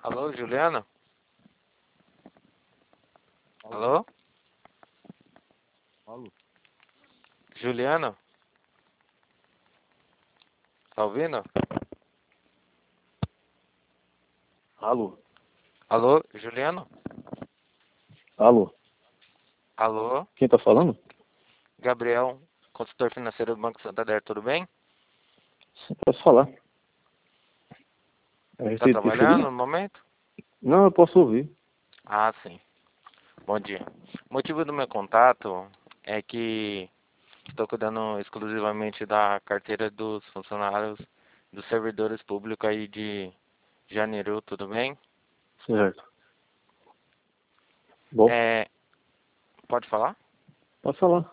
Alô, Juliana? Alô, Alô? alô, Juliana? Tá ouvindo? alô, Alô, Juliano? alô. Alô? Quem tá falando? Gabriel, consultor financeiro do Banco Santander, tudo bem? Sim, posso falar. É a Tá respeito de que trabalhando seria? no momento? Não, eu posso ouvir. Ah, sim. Bom dia. O motivo do meu contato é que estou cuidando exclusivamente da carteira dos funcionários dos servidores públicos aí de Janeiro, tudo bem? Certo. Bom, É, pode falar? pode falar.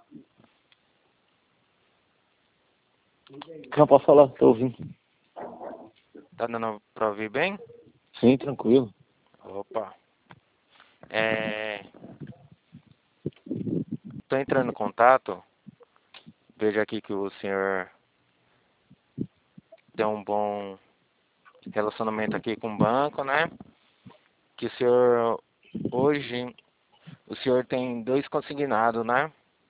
Não, posso falar, tô ouvindo. Tá dando pra ouvir bem? Sim, tranquilo. Opa. É, tô entrando em contato. Vejo aqui que o senhor tem um bom relacionamento aqui com o banco, né? Que o senhor, hoje, o senhor tem dois consignados, né?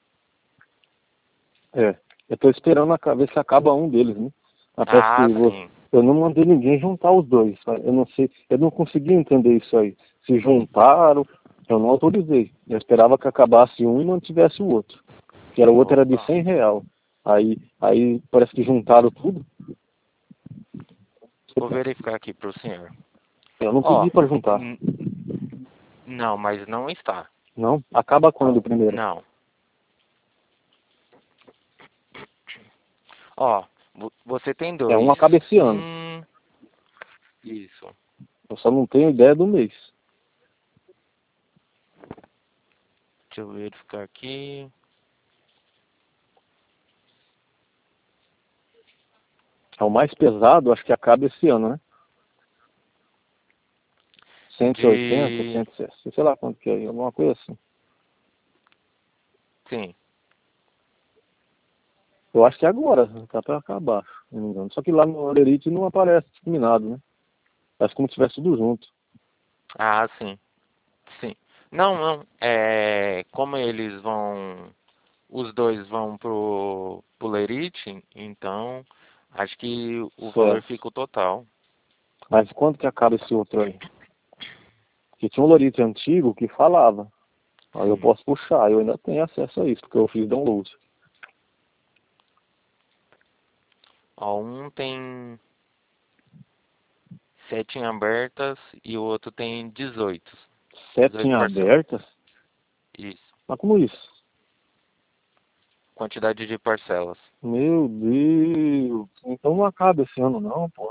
É, eu tô esperando ver se acaba um deles, né? Mas parece que Ah, sim. eu não mandei ninguém juntar os dois. Eu não sei, eu não consegui entender isso aí. Se juntaram, eu não autorizei. Eu esperava que acabasse um e mantivesse o outro. Que era o outro era de Opa. R$ 100. Aí parece que juntaram tudo. Vou verificar aqui pro senhor. Eu não Ó, pedi para juntar. n- não, mas não está. Não? Acaba quando primeiro? Não. Ó, você tem É um dois. acaba esse ano. Isso. Eu só não tenho ideia do mês. Deixa eu verificar aqui. É o mais pesado, acho que acaba esse ano, né? 180, De... 160, sei lá quanto que é, alguma coisa assim. Sim. Eu acho que é agora, tá para acabar, se não me engano. Só que lá no Olerite não aparece discriminado, né? Parece como se tivesse tudo junto. Ah, sim. Sim. Não, não. É, como eles vão, os dois vão pro Lerite, então acho que o valor Certo. fica o total. Mas quando que acaba esse outro aí? Porque tinha um Olerite antigo que falava. Aí eu Sim. posso puxar, eu ainda tenho acesso a isso, porque eu fiz download. Ó, um tem 7 em abertas e o outro tem 18. 7 em 18 parcelas. abertas? Isso. Mas como isso? Quantidade de parcelas. Meu Deus. Então não acaba esse ano não, pô.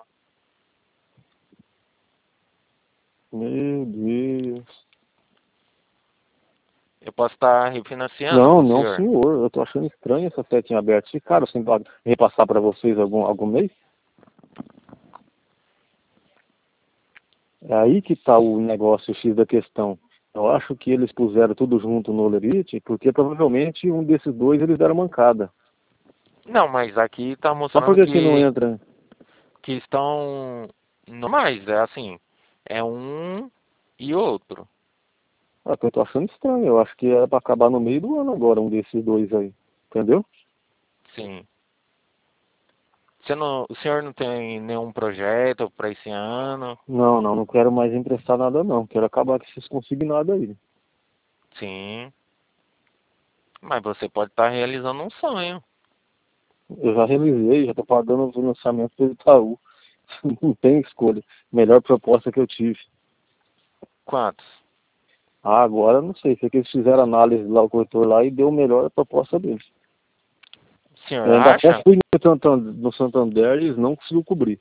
Meu Deus. Eu posso estar refinanciando Não, pro não, senhor? senhor. Eu tô achando estranho essa setinha aberta. Ficaram sem repassar para vocês algum mês? É aí que tá o negócio X da questão. Eu acho que eles puseram tudo junto no Olerite, porque provavelmente um desses dois eles deram mancada. Não, mas aqui tá Mas por mostrando que não entra? que estão normais. É assim, é um e outro. Ah, eu tô achando estranho. Eu acho que era para acabar no meio do ano agora, um desses dois aí. Entendeu? Sim. O senhor não tem nenhum projeto para esse ano? Não, não, não quero mais emprestar nada não. Quero acabar com esses consignados aí. Sim. Mas você pode estar realizando um sonho. Eu já realizei, já estou pagando o financiamento pelo Itaú. Não tem escolha. Melhor proposta que eu tive. Quantos? Ah, agora não sei. Sei que eles fizeram análise lá, o corretor lá, e deu melhor a proposta deles. O senhor Eu ainda até acha? fui no Santander e eles não conseguiu cobrir.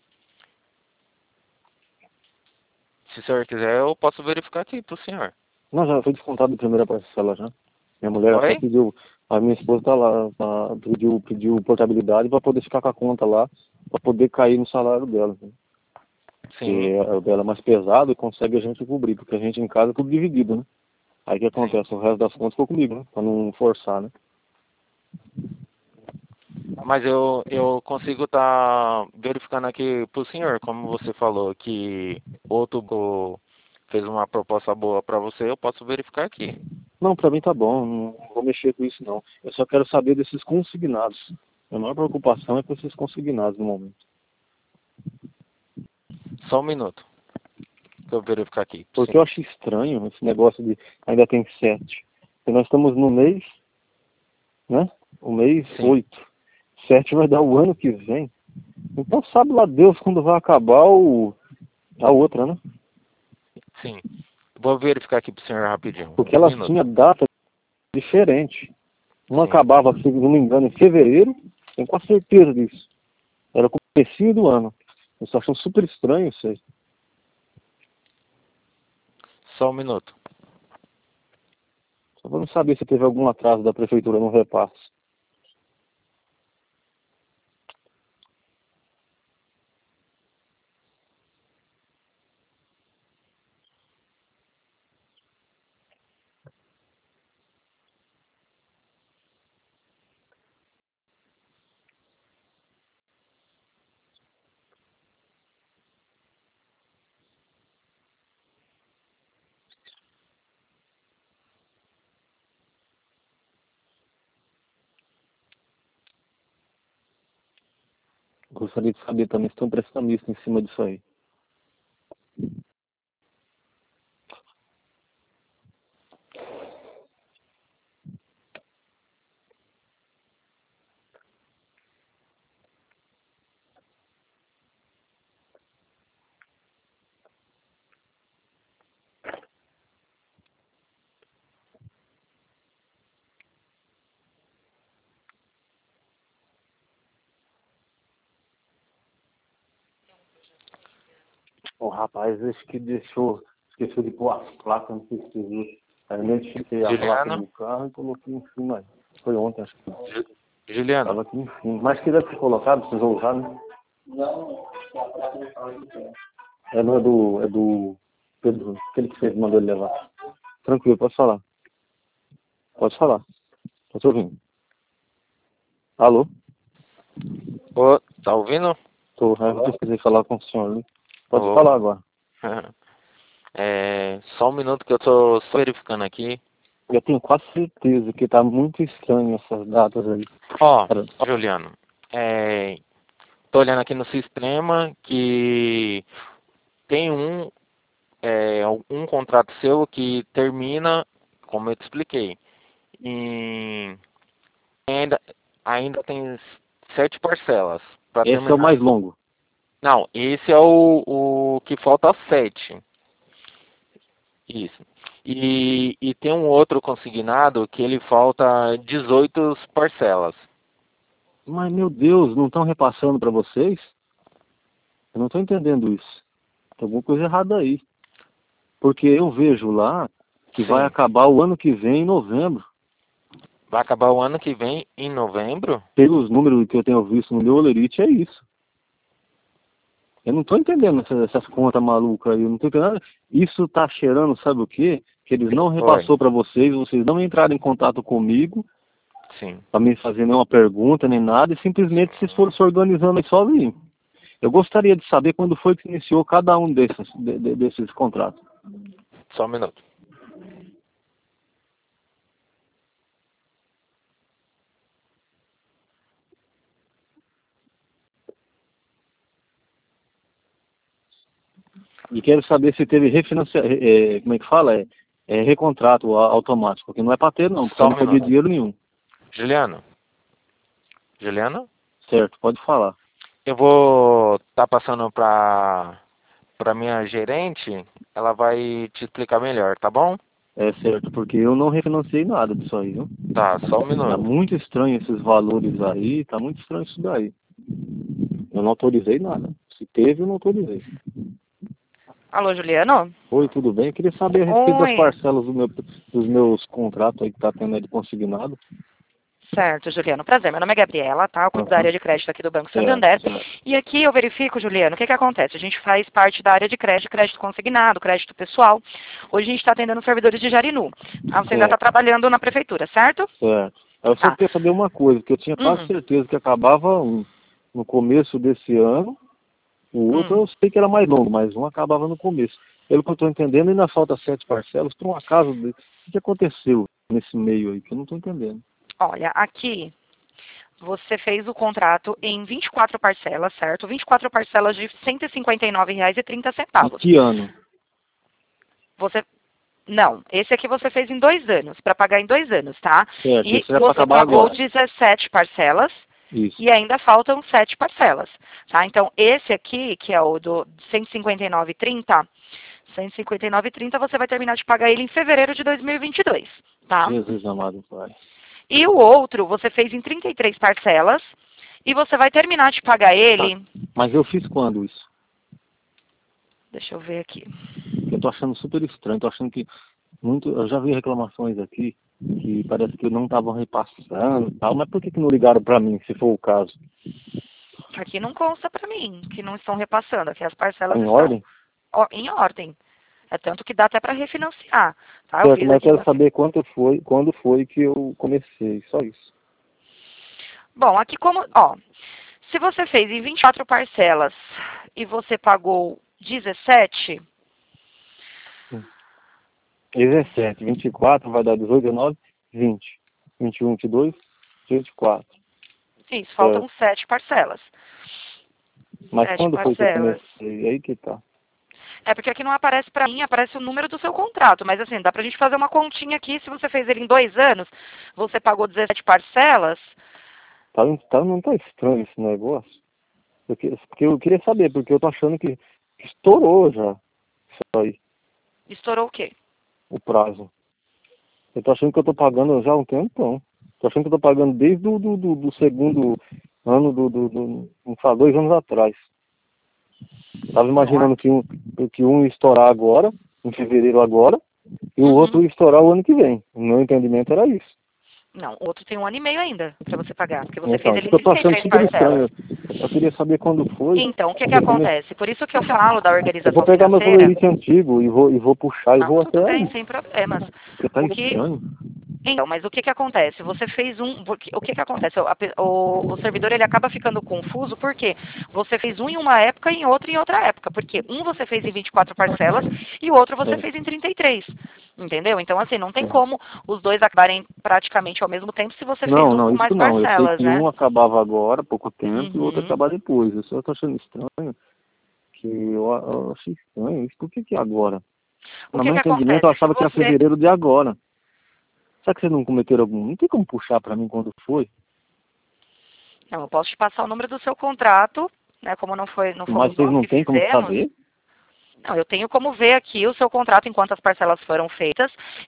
Se o senhor quiser, eu posso verificar aqui pro senhor. Não, já foi descontado a primeira parcela já. Minha mulher até Oi? pediu, a minha esposa tá lá, pediu portabilidade para poder ficar com a conta lá, para poder cair no salário dela. Né? Sim, Porque o dela é mais pesado e consegue a gente cobrir, porque a gente em casa é tudo dividido, né? Aí o que sim. acontece? O resto das contas ficou comigo, né? Pra não forçar, né? Mas eu consigo estar verificando aqui pro senhor, como você falou, que outro fez uma proposta boa para você, eu posso verificar aqui. Não, para mim tá bom, não vou mexer com isso não. Eu só quero saber desses consignados. A maior preocupação é com esses consignados no momento. Só um minuto, que eu vou verificar aqui. Porque Sim. eu acho estranho esse negócio de ainda tem 7. Porque nós estamos no mês, né? O mês Sim. 8. 7 vai dar o ano que vem. Então sabe lá Deus quando vai acabar a outra, né? Sim. Vou verificar aqui pro senhor rapidinho. Porque Um ela minuto. tinha data diferente. Uma Sim. acabava, se não me engano, em fevereiro. Tenho quase certeza disso. Era o comecinho do ano. Eu só achando super estranho isso aí. Só um minuto. Só vamos saber se teve algum atraso da prefeitura no repasse. Gostaria de saber também se estão prestando isso em cima disso aí. O rapaz, acho que esqueceu de pôr as placas, não sei se você viu. Aí eu identifiquei a placa Juliano? do carro e coloquei em cima aí. Foi ontem, acho que Juliano? estava aqui em cima. Mas que deve ser colocado, precisou usar, né? Não é do Pedro, aquele que fez, mandou ele levar. Tranquilo, pode falar. Pode falar. Tô te ouvindo. Alô? Ô, tá ouvindo? Eu precisei falar com o senhor ali. Pode Ô. falar agora. Só um minuto que eu tô só verificando aqui. Eu tenho quase certeza que tá muito estranho essas datas aí. Ó, Cara, Juliano, tô olhando aqui no sistema que tem um contrato seu que termina, como eu te expliquei, em ainda, ainda tem 7 parcelas para esse é o terminar. mais longo. Não, esse é o que falta 7. Isso. E tem um outro consignado que ele falta 18 parcelas. Mas, meu Deus, não estão repassando para vocês? Eu não estou entendendo isso. Tem alguma coisa errada aí. Porque eu vejo lá que vai Sim. acabar o ano que vem em novembro. Vai acabar o ano que vem, em novembro? Pelos números que eu tenho visto no meu Olerite, é isso. Eu não estou entendendo essas contas malucas aí. Eu não tô entendendo. Isso está cheirando, sabe o quê? Que eles não Oi. repassou para vocês não entraram em contato comigo Sim. para me fazer nenhuma pergunta nem nada, e simplesmente vocês foram se organizando aí sozinho. Eu gostaria de saber quando foi que iniciou cada um desses contratos. Só um minuto. E quero saber se teve como é que fala? Recontrato automático, porque não é para ter não, porque eu Só um não perdi minuto. dinheiro nenhum. Juliano? Juliano? Certo, pode falar. Eu vou estar passando para minha gerente. Ela vai te explicar melhor, tá bom? É certo, porque eu não refinanciei nada disso aí, viu? Tá, só um Tá minuto. muito estranho esses valores aí, tá muito estranho isso daí. Eu não autorizei nada. Se teve, eu não autorizei. Alô, Juliano? Oi, tudo bem? Eu queria saber a respeito das Oi. parcelas dos meus contratos aí que tá tendo aí de consignado. Certo, Juliano. Prazer, meu nome é Gabriela, tá? Eu cuido da Aham. área de crédito aqui do Banco Certo, Santander. certo. E aqui eu verifico, Juliano, o que acontece? A gente faz parte da área de crédito consignado, crédito pessoal. Hoje a gente está atendendo servidores de Jarinu. Ah, você ainda está Certo, trabalhando na prefeitura, certo? certo. Eu só Tá. queria saber uma coisa, que eu tinha quase Hum, certeza que acabava um no começo desse ano, o outro hum. eu sei que era mais longo, mas um acabava no começo. Pelo que eu estou entendendo, ainda falta 7 parcelas. Por um acaso, o que aconteceu nesse meio aí? Que eu não estou entendendo. Olha, aqui você fez o contrato em 24 parcelas, certo? 24 parcelas de R$ 159,30. Em que ano? Você Não, esse aqui você fez em 2 anos, para pagar em 2 anos, tá? Certo, E isso é para você acabar pagou agora. 17 parcelas Isso. e ainda faltam 7 parcelas, tá? Então, esse aqui, que é o do 159,30, 159,30 você vai terminar de pagar ele em fevereiro de 2022, tá? Jesus amado Pai. E o outro você fez em 33 parcelas e você vai terminar de pagar ele... Mas eu fiz quando isso? Deixa eu ver aqui. Eu tô achando super estranho, tô achando que eu já vi reclamações aqui que parece que não estavam repassando e tal, mas por que não ligaram para mim, se for o caso? Aqui não consta para mim que não estão repassando, aqui as parcelas Em estão ordem? em ordem. É tanto que dá até para refinanciar, tá? Eu Certo, fiz mas eu aqui quero saber quando foi que eu comecei, só isso. Bom, aqui como, ó, se você fez em 24 parcelas e você pagou 17, 17, 24, vai dar 18, 19, 20. 21, 22, 24. isso, Certo. faltam 7 parcelas. Mas 7 quando foi que eu parcelas. comecei? Aí que tá. É porque aqui não aparece pra mim, aparece o número do seu contrato. Mas assim, dá pra gente fazer uma continha aqui. Se você fez ele em 2 anos, você pagou 17 parcelas. Não tá estranho esse negócio? Porque eu queria saber, porque eu tô achando que estourou já isso aí, Estourou o quê? o prazo. Eu tô achando que eu tô pagando já há um tempão. Tô achando que eu tô pagando desde do segundo ano não faz 2 anos atrás. Eu tava Não, imaginando que um ia estourar agora, em fevereiro agora, e o outro ia estourar o ano que vem. O meu entendimento era isso. Não, o outro tem 1 ano e meio ainda pra você pagar. Porque você fez Então, isso ele que em eu tô achando 33 super parcelas. estranho. Eu queria saber quando foi. Então, o que que Eu comecei. acontece? Por isso que eu falo da Eu vou organização pegar meu financeira. colorite antigo e vou puxar e Não, vou até tudo bem, aí. sem problemas. Porque tá O que, estranho. então, mas o que que acontece? Você fez o que que acontece? O servidor ele acaba ficando confuso porque você fez um em uma época e outro em outra época. Porque um você fez em 24 parcelas e o outro você É, fez em 33. Entendeu? Então, assim, não tem é. como os dois acabarem praticamente ao mesmo tempo se você fez Não, um não, com isso mais não. Eu sei parcelas, que né? um acabava agora, há pouco tempo, e o outro Uhum. acabar depois. Eu só tô achando estranho, que eu achei estranho isso. Por que agora? O No que meu que entendimento, eu acontece? Se achava que era você... fevereiro de agora. Será que vocês não cometeram algum? Não tem como puxar pra mim quando foi? Não, eu posso te passar o número do seu contrato, né? Como não Mas fomos vocês nós não que têm como fizemos. saber? Não, eu tenho como ver aqui o seu contrato em quantas parcelas foram feitas,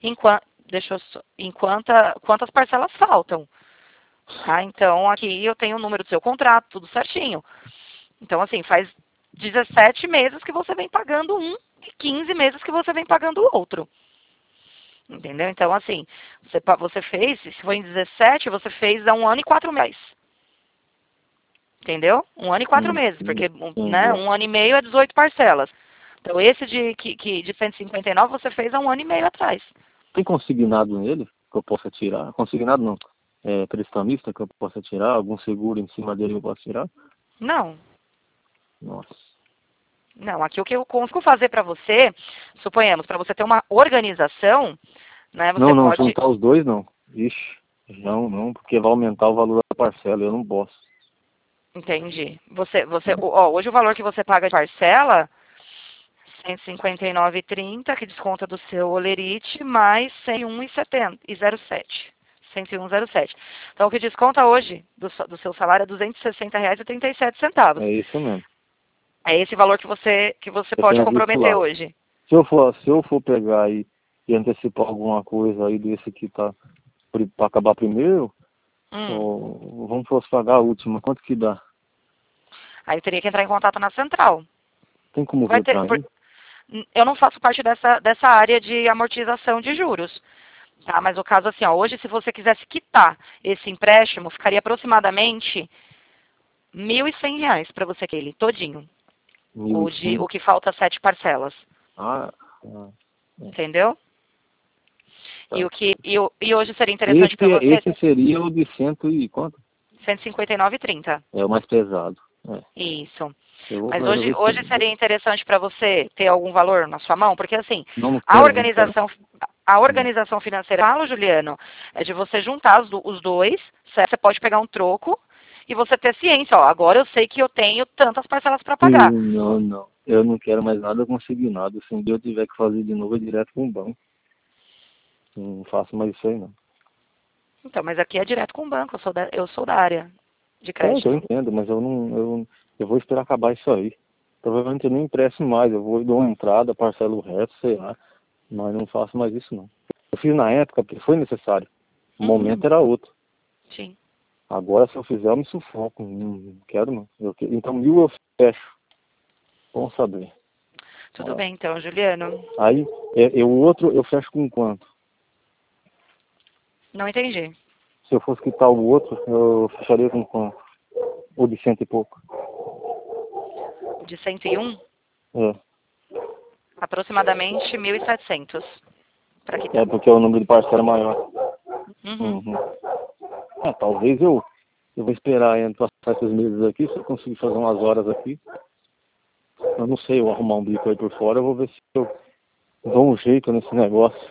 quantas parcelas faltam. Tá? Então, aqui eu tenho o número do seu contrato, tudo certinho. Então, assim, faz 17 meses que você vem pagando um e 15 meses que você vem pagando o outro. Entendeu? Então, assim, você fez, se foi em 17, você fez há 1 ano e 4 meses. Entendeu? 1 ano e 4 meses, porque né, Entendeu? 1 ano e meio é 18 parcelas. Então, esse de 159 você fez há 1 ano e meio atrás. Tem consignado nele que eu possa tirar? Consignado não. É, prestamista que eu possa tirar? Algum seguro em cima dele que eu possa tirar? Não, Nossa. não. Aqui o que eu consigo fazer para você, suponhamos, para você ter uma organização, né, você Não, pode... juntar os dois não. Ixi, não, porque vai aumentar o valor da parcela, eu não posso. Entendi. Ó, hoje o valor que você paga de parcela, 159,30, que desconta do seu olerite, mais 101,07. 101,07. Então, o que desconta hoje do seu salário é R$ 260,37. É isso mesmo. É esse valor que você Eu pode tenho visto comprometer lá. hoje. Se eu for pegar e antecipar alguma coisa aí desse que tá para acabar primeiro, Hum. ou vamos pagar a última, quanto que dá? Aí eu teria que entrar em contato na central. Tem como Vai ver ter, para mim? eu não faço parte dessa área de amortização de juros. Tá? Mas o caso assim, ó, hoje se você quisesse quitar esse empréstimo, ficaria aproximadamente R$ 1.100 para você aquele todinho. O 1.100? que falta 7 parcelas. Ah, Entendeu? E, tá. e hoje seria interessante para você Esse seria o de cento e quanto? 159,30. É o mais pesado. É. Isso. Eu vou Mas pra hoje seria interessante para você ter algum valor na sua mão, porque assim, não a quero, não quero. organização financeira, falo, Juliano, é de você juntar os dois, certo? Você pode pegar um troco e você ter ciência, ó, agora eu sei que eu tenho tantas parcelas para pagar. Não, não. Eu não quero mais nada consignado. Se um dia eu tiver que fazer de novo, é direto com o banco. Não faço mais isso aí, não. Então, mas aqui é direto com o banco, eu sou da área de Eu crédito. entendo, mas eu vou esperar acabar isso aí. Provavelmente eu nem empresto mais, eu vou dar uma entrada, parcelo o resto, sei lá. Mas não faço mais isso, não. Eu fiz na época porque foi necessário. O Uhum, momento era outro. sim. Agora, se eu fizer, eu me sufoco. Não quero, não. Então, 1.000 eu fecho. Bom saber. Tudo bem, então, Juliano. Aí, o outro eu fecho com quanto? Não entendi. Se eu fosse quitar o outro, eu fecharia com quanto? Ou de cento e pouco. De 101, É, aproximadamente 1.700 para quitar. porque o número de parcela é maior. Uhum. Uhum. Talvez eu vou esperar passar esses meses aqui, se eu conseguir fazer umas horas aqui. Eu não sei, eu arrumar um bico aí por fora, eu vou ver se eu dou um jeito nesse negócio.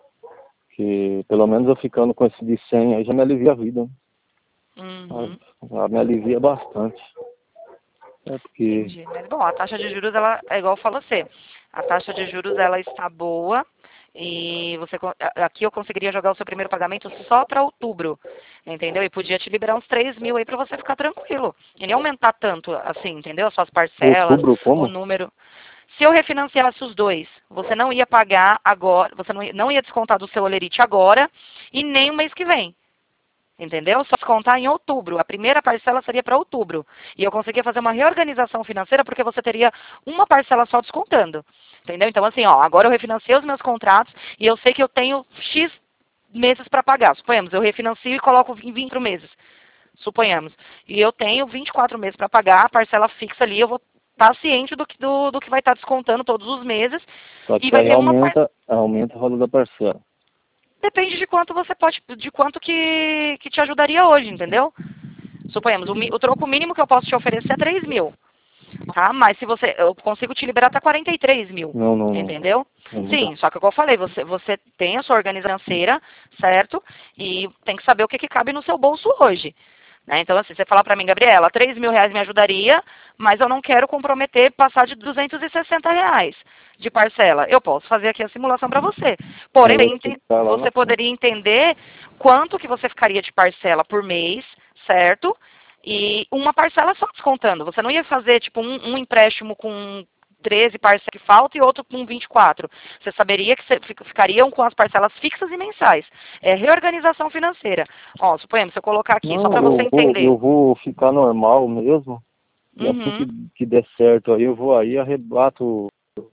Que pelo menos eu ficando com esse de 100 aí já me alivia a vida, né? Uhum. Já me alivia bastante. É porque Entendi. Mas, bom, a taxa de juros, ela é igual eu falo você. A taxa de juros, ela está boa e aqui eu conseguiria jogar o seu primeiro pagamento só para outubro, entendeu? E podia te liberar uns 3.000 aí para você ficar tranquilo. E nem aumentar tanto, assim, entendeu? As suas parcelas, outubro o como? número. Se eu refinanciasse os dois, você não ia pagar agora, você não ia descontar do seu olerite agora e nem o mês que vem. Entendeu? Só descontar em outubro. A primeira parcela seria para outubro. E eu conseguia fazer uma reorganização financeira porque você teria uma parcela só descontando. Entendeu? Então, assim, ó, agora eu refinanciei os meus contratos e eu sei que eu tenho X meses para pagar. Suponhamos, eu refinancio e coloco em 20 meses. Suponhamos. E eu tenho 24 meses para pagar, a parcela fixa ali, eu vou estar ciente do que vai estar descontando todos os meses. Só E que vai aí ter uma parcela. aumenta o valor da parcela. Depende de quanto você pode, de quanto que te ajudaria hoje, entendeu? Suponhamos, o troco mínimo que eu posso te oferecer é 3.000, tá? Mas se eu consigo te liberar até 43.000, Não, não, não. entendeu? Não me dá. Sim, só que como eu falei, você tem a sua organização financeira, certo? E tem que saber o que cabe no seu bolso hoje. Né? Então, assim, você falar para mim, Gabriela, 3.000 reais me ajudaria, mas eu não quero comprometer passar de 260 reais de parcela. Eu posso fazer aqui a simulação para você. Aí vai Porém, ficar lá na você frente. poderia entender quanto que você ficaria de parcela por mês, certo? E uma parcela só descontando. Você não ia fazer, tipo, um empréstimo com 13 parcelas que falta e outro com 24. Você saberia que ficariam com as parcelas fixas e mensais. É reorganização financeira. Ó, suponhamos, se eu colocar aqui, só Não, para você entender. eu vou ficar normal mesmo. E assim Uhum. que der certo aí, eu vou aí e arrebato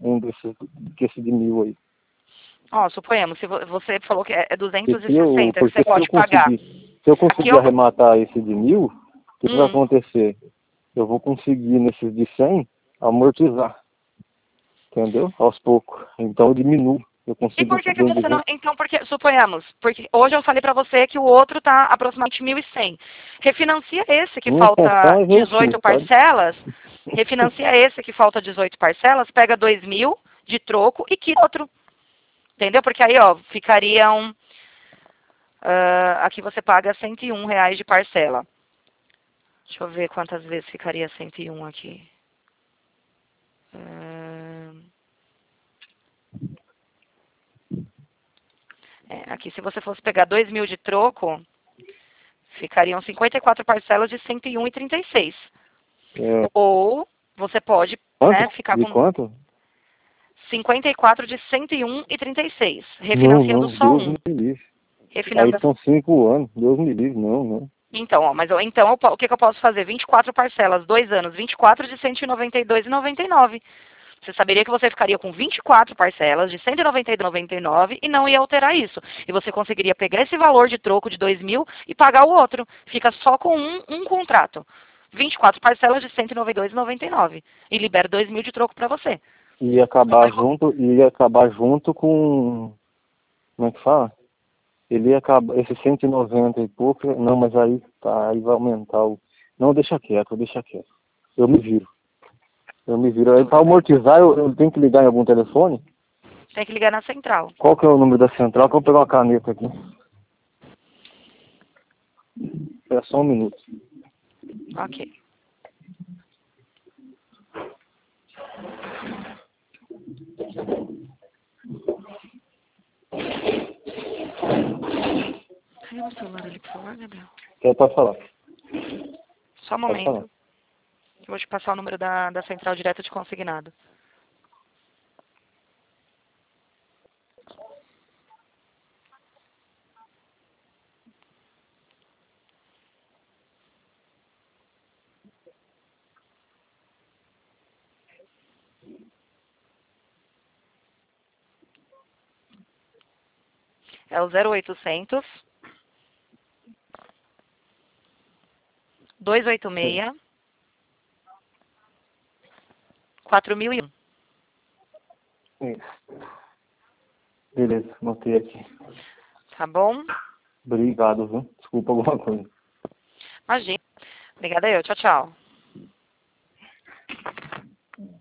esse de 1.000 aí. Ó, suponhamos, se você falou que é E 260 que você pode pagar. se eu Aqui conseguir eu vou... arrematar esse de 1.000, o que vai Hum. acontecer? Eu vou conseguir nesses de 100 amortizar, entendeu? Aos poucos. Então eu diminuo. Eu E consigo por que você não... vender. Então, porque, suponhamos, porque hoje eu falei para você que o outro tá aproximadamente 1.100. Refinancia esse que Minha falta função é ver o 18 fim, sabe? parcelas. Refinancia esse que falta 18 parcelas, pega 2.000 de troco e quita outro. Entendeu? Porque aí, ó, ficariam... aqui você paga 101 reais de parcela. Deixa eu ver quantas vezes ficaria 101 aqui. Aqui, se você fosse pegar 2.000 de troco, ficariam 54 parcelas de 101,36. É, Ou você pode, quanto? né, ficar De com quanto? 54 de 101,36, Não, refinanciando não, só Deus um. me livre. Aí Refinanciando. são 5 anos, Deus me livre, não, não. Então, ó, mas o que eu posso fazer? 24 parcelas, 2 anos, 24 de 192,99. Você saberia que você ficaria com 24 parcelas de 192,99 e não ia alterar isso. E você conseguiria pegar esse valor de troco de 2.000 e pagar o outro. Fica só com um contrato. 24 parcelas de 192,99. E libera 2.000 de troco para você. Ia acabar junto com, como é que fala? Ele ia acabar, esse 190 e pouco, não, mas aí tá, aí vai aumentar o, não, deixa quieto. Eu me viro. Eu me viro. Para amortizar, eu tenho que ligar em algum telefone? Tem que ligar na central. Qual que é o número da central? Que eu vou pegar uma caneta aqui. É só um minuto. Ok. Pega o celular ali, por favor, Gabriel. Pode falar. Só um Pode falar. momento. Eu vou te passar o número da central direta de consignado. É o 0800 286 4001. Isso. Beleza, anotei aqui. Tá bom? Obrigado, viu? Desculpa alguma coisa. Imagina. Obrigada eu. Tchau, tchau.